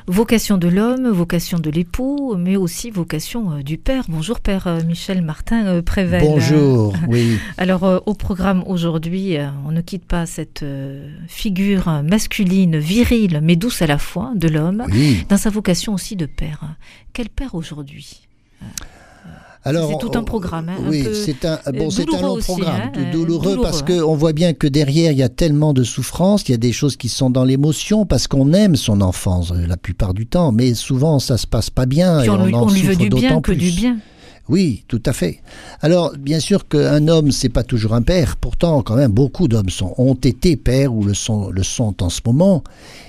Vocation de l'homme, vocation de l'époux, mais aussi vocation du père. Bonjour Père Michel Martin Prével. Bonjour, oui. Alors au programme aujourd'hui, on ne quitte pas cette figure masculine, virile, mais douce à la fois de l'homme, Oui. dans sa vocation aussi de père. Quel père aujourd'hui ? Alors, c'est tout un programme. Oui, un peu c'est un long aussi, programme, hein, douloureux parce qu'on voit bien que derrière, il y a tellement de souffrance, il y a des choses qui sont dans l'émotion, parce qu'on aime son enfance la plupart du temps, mais souvent ça se passe pas bien. Puis et on lui veut du bien que du bien. Oui, tout à fait. Alors, bien sûr qu'un homme, c'est pas toujours un père. Pourtant, quand même, beaucoup d'hommes ont été pères ou le sont en ce moment,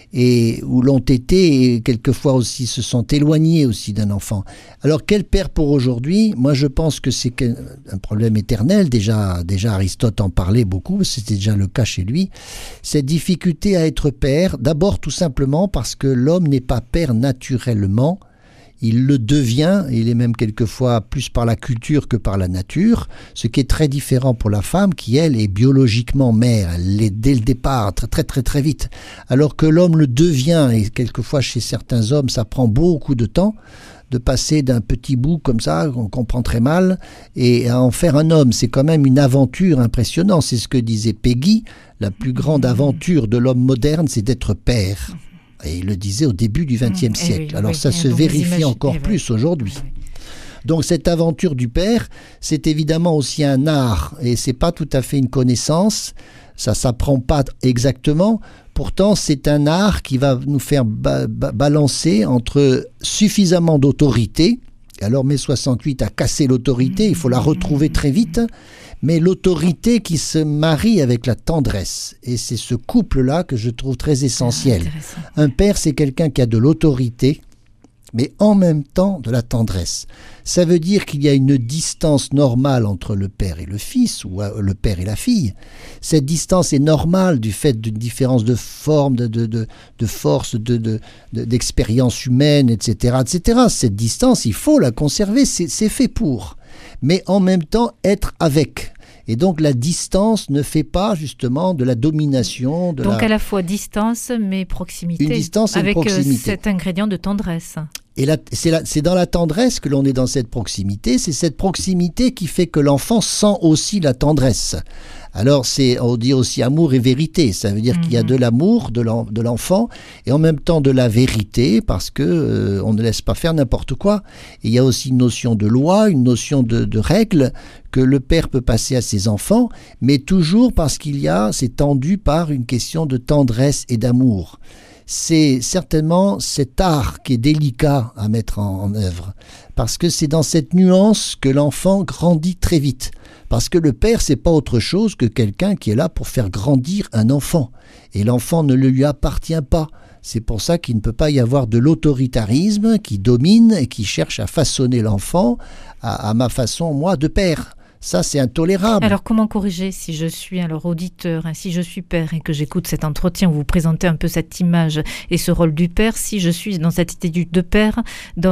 et ou l'ont été, et quelquefois aussi se sont éloignés aussi d'un enfant. Alors, quel père pour aujourd'hui ? Moi, je pense que c'est un problème éternel. Déjà Aristote en parlait beaucoup, c'était déjà le cas chez lui. Cette difficulté à être père, d'abord tout simplement parce que l'homme n'est pas père naturellement. Il le devient, il est même quelquefois plus par la culture que par la nature, ce qui est très différent pour la femme qui, elle, est biologiquement mère, elle l'est dès le départ, très vite. Alors que l'homme le devient, et quelquefois chez certains hommes, ça prend beaucoup de temps de passer d'un petit bout comme ça, qu'on comprend très mal, et à en faire un homme. C'est quand même une aventure impressionnante. C'est ce que disait Peggy, la plus grande aventure de l'homme moderne, c'est d'être père. Et il le disait au début du XXe siècle. Alors ça se vérifie encore plus aujourd'hui. Donc cette aventure du père, c'est évidemment aussi un art. Et c'est pas tout à fait une connaissance. Ça s'apprend pas exactement. Pourtant, c'est un art qui va nous faire balancer entre suffisamment d'autorité. Alors mai 68 a cassé l'autorité, il faut la retrouver très vite. Mais l'autorité qui se marie avec la tendresse. Et c'est ce couple-là que je trouve très essentiel. Un père, c'est quelqu'un qui a de l'autorité, mais en même temps de la tendresse. Ça veut dire qu'il y a une distance normale entre le père et le fils, ou le père et la fille. Cette distance est normale du fait d'une différence de forme, de force, d'expérience humaine, etc., etc. Cette distance, il faut la conserver, c'est fait pour. Mais en même temps être avec. Et donc la distance ne fait pas justement de la domination. Donc à la fois distance mais proximité. Une distance et avec une proximité. Cet ingrédient de tendresse. Et c'est dans la tendresse que l'on est dans cette proximité. C'est cette proximité qui fait que l'enfant sent aussi la tendresse. Alors on dit aussi amour et vérité. Ça veut dire qu'il y a de l'amour de l'enfant et en même temps de la vérité parce que on ne laisse pas faire n'importe quoi. Et il y a aussi une notion de loi, une notion de règle que le père peut passer à ses enfants, mais toujours parce c'est tendu par une question de tendresse et d'amour. C'est certainement cet art qui est délicat à mettre en œuvre, parce que c'est dans cette nuance que l'enfant grandit très vite. Parce que le père, c'est pas autre chose que quelqu'un qui est là pour faire grandir un enfant. Et l'enfant ne le lui appartient pas. C'est pour ça qu'il ne peut pas y avoir de l'autoritarisme qui domine et qui cherche à façonner l'enfant à ma façon, moi, de père. Ça, c'est intolérable. Alors, comment corriger si je suis auditeur, si je suis père et que j'écoute cet entretien où vous présentez un peu cette image et ce rôle du père, si je suis dans cette attitude de père, dans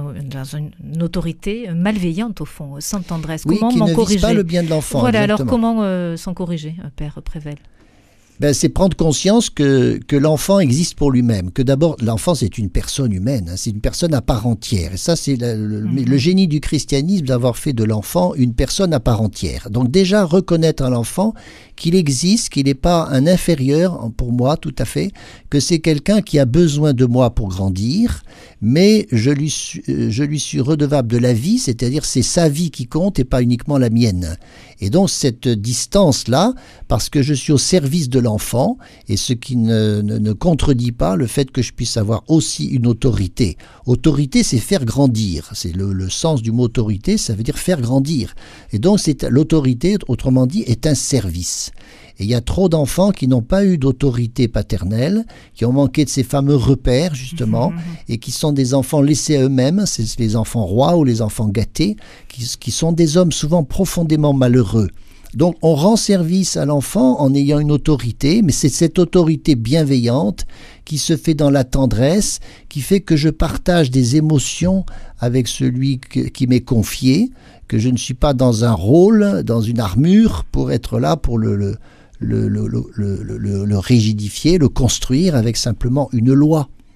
une autorité malveillante au fond, sans tendresse, oui, comment qui m'en ne corriger ? Vise pas le bien de l'enfant. Voilà, exactement. alors comment s'en corriger, Père Prével ? C'est prendre conscience que l'enfant existe pour lui-même, que d'abord l'enfant c'est une personne humaine, c'est une personne à part entière. Et ça c'est le génie du christianisme d'avoir fait de l'enfant une personne à part entière. Donc déjà reconnaître à l'enfant qu'il existe, qu'il n'est pas un inférieur pour moi tout à fait, que c'est quelqu'un qui a besoin de moi pour grandir, mais je lui suis redevable de la vie, c'est-à-dire c'est sa vie qui compte et pas uniquement la mienne. Et donc cette distance-là, parce que je suis au service de l'enfant, et ce qui ne contredit pas le fait que je puisse avoir aussi une autorité. Autorité, c'est faire grandir. C'est le sens du mot autorité, ça veut dire faire grandir. Et donc l'autorité, autrement dit, est un service. Et il y a trop d'enfants qui n'ont pas eu d'autorité paternelle, qui ont manqué de ces fameux repères, justement, et qui sont des enfants laissés à eux-mêmes, c'est les enfants rois ou les enfants gâtés, qui sont des hommes souvent profondément malheureux. Donc on rend service à l'enfant en ayant une autorité, mais c'est cette autorité bienveillante qui se fait dans la tendresse, qui fait que je partage des émotions avec celui qui m'est confié, que je ne suis pas dans un rôle, dans une armure, pour être là pour le rigidifier, le construire avec simplement une loi.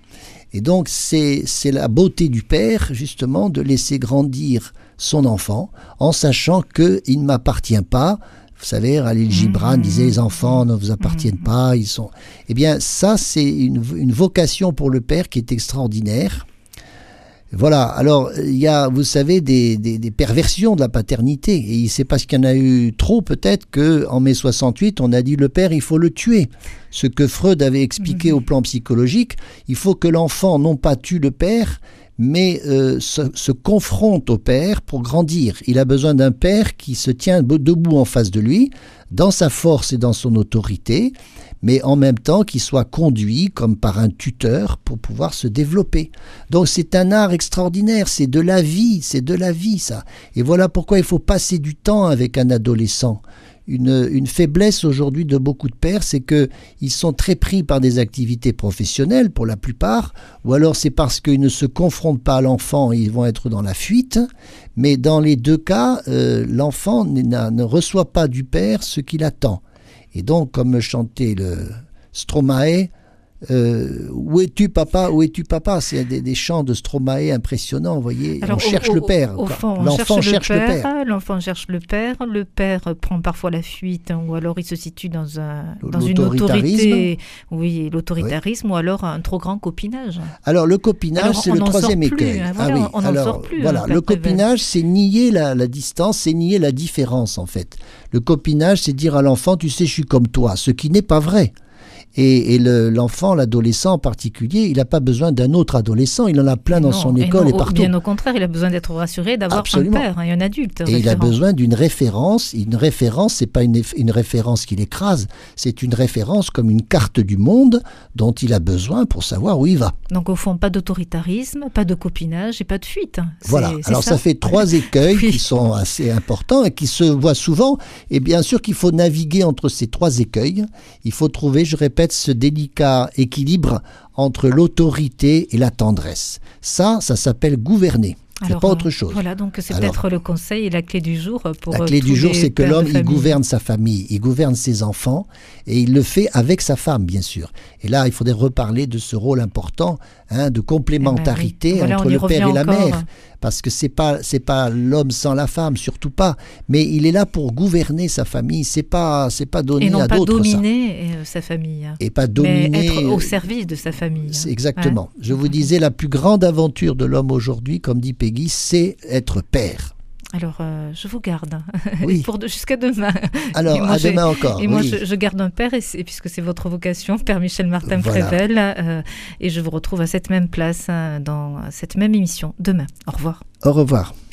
Et donc, c'est la beauté du père, justement, de laisser grandir son enfant en sachant qu'il ne m'appartient pas. Vous savez, Khalil Gibran disait les enfants ne vous appartiennent pas, ils sont. Eh bien, ça, c'est une vocation pour le père qui est extraordinaire. Voilà. Alors, il y a, vous savez, des perversions de la paternité. Et c'est parce qu'il y en a eu trop, peut-être, qu'en mai 68, on a dit le père, il faut le tuer. Ce que Freud avait expliqué au plan psychologique, il faut que l'enfant, non pas tue le père, mais se confronte au père pour grandir. Il a besoin d'un père qui se tient debout en face de lui, dans sa force et dans son autorité, mais en même temps qui soit conduit comme par un tuteur pour pouvoir se développer. Donc c'est un art extraordinaire, c'est de la vie ça. Et voilà pourquoi il faut passer du temps avec un adolescent. Une faiblesse aujourd'hui de beaucoup de pères, c'est qu'ils sont très pris par des activités professionnelles pour la plupart, ou alors c'est parce qu'ils ne se confrontent pas à l'enfant, ils vont être dans la fuite, mais dans les deux cas, l'enfant ne reçoit pas du père ce qu'il attend. Et donc, comme chantait le Stromae, où es-tu papa, où es-tu papa? C'est des chants de Stromae impressionnants, vous voyez. Alors, on cherche le père. L'enfant cherche le père. L'enfant cherche le père. Le père prend parfois la fuite, ou alors il se situe dans une autorité. Oui, l'autoritarisme, ou alors un trop grand copinage. Alors, le copinage, c'est le troisième écueil. On n'en sort plus. Voilà, le copinage, c'est nier la distance, c'est nier la différence, en fait. Le copinage, c'est dire à l'enfant, tu sais, je suis comme toi, ce qui n'est pas vrai. Et l'enfant, l'adolescent en particulier, il n'a pas besoin d'un autre adolescent, il en a plein dans son école et partout. Bien au contraire, il a besoin d'être rassuré, d'avoir un père et un adulte. Et il a besoin d'une référence. Une référence, c'est pas une référence qui l'écrase, c'est une référence comme une carte du monde dont il a besoin pour savoir où il va. Donc au fond, pas d'autoritarisme, pas de copinage et pas de fuite. Voilà, alors ça fait 3 écueils qui sont assez importants et qui se voient souvent. Et bien sûr qu'il faut naviguer entre ces 3 écueils. Il faut trouver, je répète, ce délicat équilibre entre l'autorité et la tendresse. Ça s'appelle gouverner. C'est pas autre chose. Voilà, donc c'est peut-être le conseil et la clé du jour pour la clé du jour, c'est que l'homme, il gouverne sa famille, il gouverne ses enfants, et il le fait avec sa femme, bien sûr. Et là, il faudrait reparler de ce rôle important de complémentarité entre le père et la mère. Parce que c'est pas l'homme sans la femme, surtout pas. Mais il est là pour gouverner sa famille. C'est pas donné à d'autres. Et non pas dominer sa famille. Et pas dominer. Mais être au service de sa famille. Exactement. Je vous disais, la plus grande aventure de l'homme aujourd'hui, comme dit Peggy, c'est être père. Alors, je vous garde oui. Jusqu'à demain. Alors, à demain encore. Et moi, je garde un père, puisque c'est votre vocation, Père Michel Martin Prével. Et je vous retrouve à cette même place, dans cette même émission, demain. Au revoir. Au revoir.